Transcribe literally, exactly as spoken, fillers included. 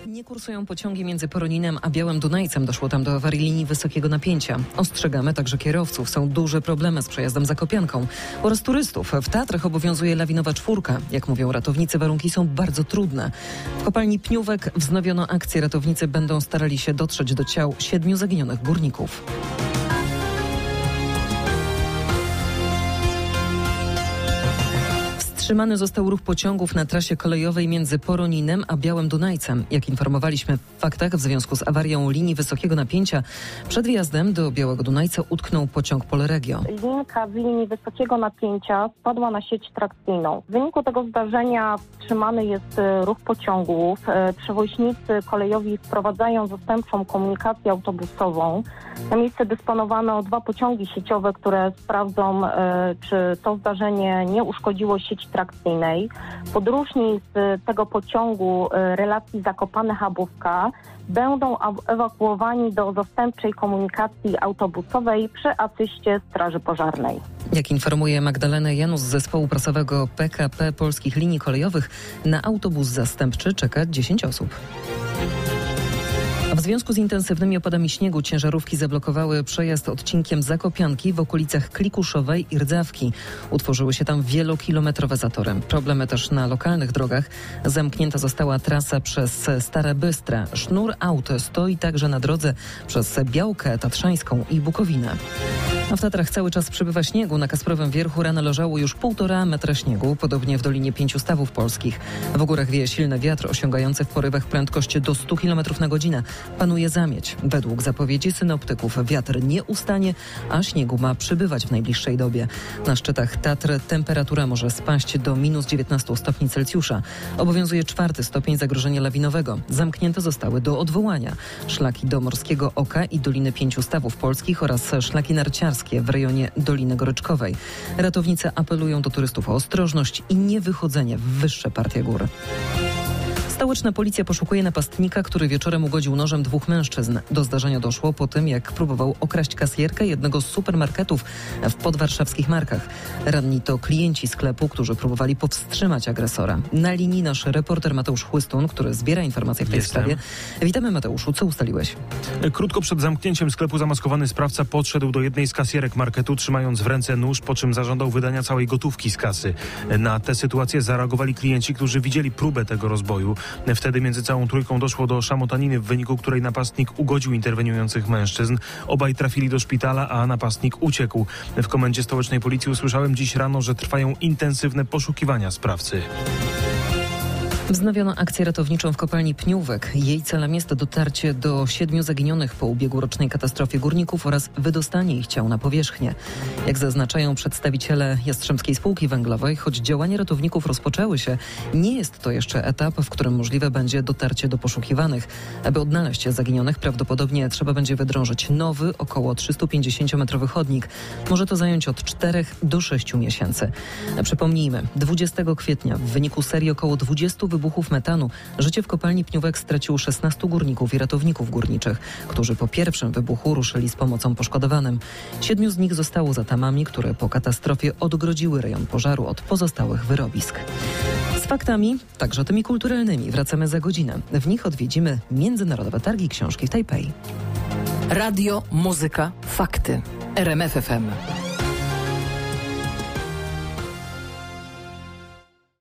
Nie kursują pociągi między Poroninem a Białym Dunajcem. Doszło tam do awarii linii wysokiego napięcia. Ostrzegamy także kierowców. Są duże problemy z przejazdem Zakopianką oraz turystów. W Tatrach obowiązuje lawinowa czwórka. Jak mówią ratownicy, warunki są bardzo trudne. W kopalni Pniówek wznowiono akcję. Ratownicy będą starali się dotrzeć do ciał siedmiu zaginionych górników. Wstrzymany został ruch pociągów na trasie kolejowej między Poroninem a Białym Dunajcem. Jak informowaliśmy w faktach, w związku z awarią linii wysokiego napięcia przed wjazdem do Białego Dunajca utknął pociąg Polregio. Linka z linii wysokiego napięcia spadła na sieć trakcyjną. W wyniku tego zdarzenia wstrzymany jest ruch pociągów. Przewoźnicy kolejowi wprowadzają zastępczą komunikację autobusową. Na miejsce dysponowano dwa pociągi sieciowe, które sprawdzą, czy to zdarzenie nie uszkodziło sieci trakcyjnej. Podróżni z tego pociągu relacji Zakopane-Chabówka będą ewakuowani do zastępczej komunikacji autobusowej przy asyście Straży Pożarnej. Jak informuje Magdalena Janus z zespołu prasowego P K P Polskich Linii Kolejowych, na autobus zastępczy czeka dziesięć osób. W związku z intensywnymi opadami śniegu ciężarówki zablokowały przejazd odcinkiem Zakopianki w okolicach Klikuszowej i Rdzawki. Utworzyły się tam wielokilometrowe zatory. Problemy też na lokalnych drogach. Zamknięta została trasa przez Stare Bystre. Sznur aut stoi także na drodze przez Białkę Tatrzańską i Bukowinę. A w Tatrach cały czas przybywa śniegu. Na Kasprowym Wierchu rano leżało już półtora metra śniegu, podobnie w Dolinie Pięciu Stawów Polskich. W górach wieje silny wiatr osiągający w porywach prędkość do stu kilometrów na godzinę. Panuje zamieć. Według zapowiedzi synoptyków wiatr nie ustanie, a śniegu ma przybywać w najbliższej dobie. Na szczytach Tatr temperatura może spaść do minus dziewiętnastu stopni Celsjusza. Obowiązuje czwarty stopień zagrożenia lawinowego. Zamknięte zostały do odwołania szlaki do Morskiego Oka i Doliny Pięciu Stawów Polskich oraz szlaki narciarskie w rejonie Doliny Goryczkowej. Ratownicy apelują do turystów o ostrożność i niewychodzenie w wyższe partie gór. Stołeczna policja poszukuje napastnika, który wieczorem ugodził nożem dwóch mężczyzn. Do zdarzenia doszło po tym, jak próbował okraść kasjerkę jednego z supermarketów w podwarszawskich Markach. Ranni to klienci sklepu, którzy próbowali powstrzymać agresora. Na linii nasz reporter Mateusz Chłystun, który zbiera informacje w tej Jestem. sprawie. Witamy, Mateuszu. Co ustaliłeś? Krótko przed zamknięciem sklepu zamaskowany sprawca podszedł do jednej z kasjerek marketu, trzymając w ręce nóż, po czym zażądał wydania całej gotówki z kasy. Na tę sytuację zareagowali klienci, którzy widzieli próbę tego rozboju. Wtedy między całą trójką doszło do szamotaniny, w wyniku której napastnik ugodził interweniujących mężczyzn. Obaj trafili do szpitala, a napastnik uciekł. W komendzie stołecznej policji usłyszałem dziś rano, że trwają intensywne poszukiwania sprawcy. Wznowiono akcję ratowniczą w kopalni Pniówek. Jej celem jest dotarcie do siedmiu zaginionych po ubiegłorocznej katastrofie górników oraz wydostanie ich ciał na powierzchnię. Jak zaznaczają przedstawiciele Jastrzębskiej Spółki Węglowej, choć działania ratowników rozpoczęły się, nie jest to jeszcze etap, w którym możliwe będzie dotarcie do poszukiwanych. Aby odnaleźć zaginionych, prawdopodobnie trzeba będzie wydrążyć nowy, około trzystupięćdziesięciometrowy chodnik. Może to zająć od czterech do sześciu miesięcy. Przypomnijmy, dwudziestego kwietnia w wyniku serii około dwudziestu wybuchów metanu życie w kopalni Pniówek straciło szesnastu górników i ratowników górniczych, którzy po pierwszym wybuchu ruszyli z pomocą poszkodowanym. Siedmiu z nich zostało za tamami, które po katastrofie odgrodziły rejon pożaru od pozostałych wyrobisk. Z faktami, także tymi kulturalnymi, wracamy za godzinę. W nich odwiedzimy Międzynarodowe Targi Książki w Tajpej. Radio, muzyka, fakty. R M F F M.